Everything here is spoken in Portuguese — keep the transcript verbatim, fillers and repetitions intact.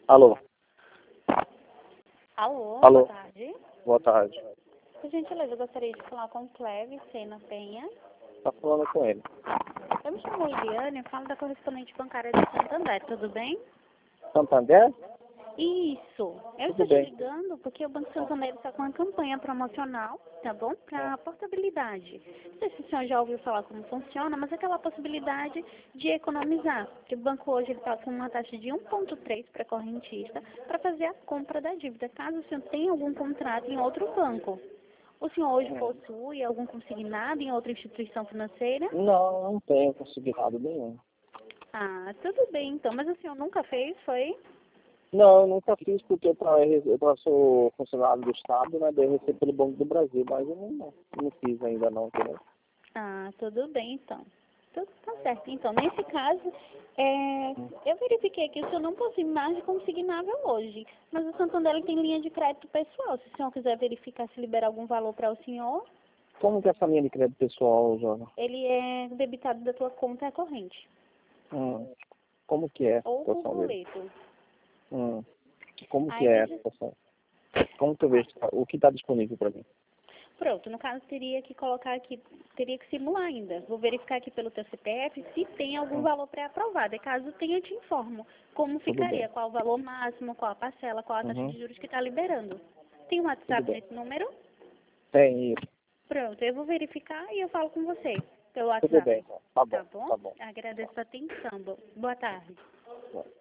Alô? Alô, Alô? boa tarde. Boa tarde. Por gentileza, eu gostaria de falar com o Cleves Sena Penha. Tá falando com ele. Eu me chamo Eliane, eu falo da correspondente bancária de Santander, tudo bem? Santander? Isso. Eu Tudo estou te bem. ligando porque o Banco Santander está com uma campanha promocional, tá bom? Para portabilidade. Não sei se o senhor já ouviu falar como funciona, mas é aquela possibilidade de economizar. Porque o banco hoje está com uma taxa de um vírgula três para correntista para fazer a compra da dívida, caso o senhor tenha algum contrato em outro banco. O senhor hoje Hum. possui algum consignado em outra instituição financeira? Não, não tenho consignado nenhum. Ah, tudo bem então. Mas o senhor nunca fez, foi? Não, eu nunca fiz porque eu, tra- eu tra- sou funcionário do Estado, né? Daí eu recebo pelo Banco do Brasil, mas eu não, não, não fiz ainda não, entendeu? Ah, tudo bem então. Tudo tá certo. Então, nesse caso, é, eu verifiquei que o senhor não possui mais de consignável hoje, mas o Santander ele tem linha de crédito pessoal. Se o senhor quiser verificar se libera algum valor para o senhor, Como que é essa linha de crédito pessoal, Jona? ele é debitado da tua conta corrente Hum. Como que é a ou por situação dele? boleto. Hum. Como que Aí, é a veja- situação? Como que eu vejo o que está disponível para mim? pronto, no caso teria que colocar aqui, teria que simular ainda. Vou verificar aqui pelo teu C P F se tem algum Hum. valor pré-aprovado. E caso tenha, eu te informo como Tudo bem. ficaria, qual o valor máximo, qual a parcela, qual a taxa Uhum. de juros que está liberando. Tem um Tudo WhatsApp bem. nesse número? Tem isso. Pronto, eu vou verificar e eu falo com você pelo Tudo bem, WhatsApp. então. Tá bom, Tá bom? tá bom. Agradeço a atenção. Bo- Boa tarde. Bom.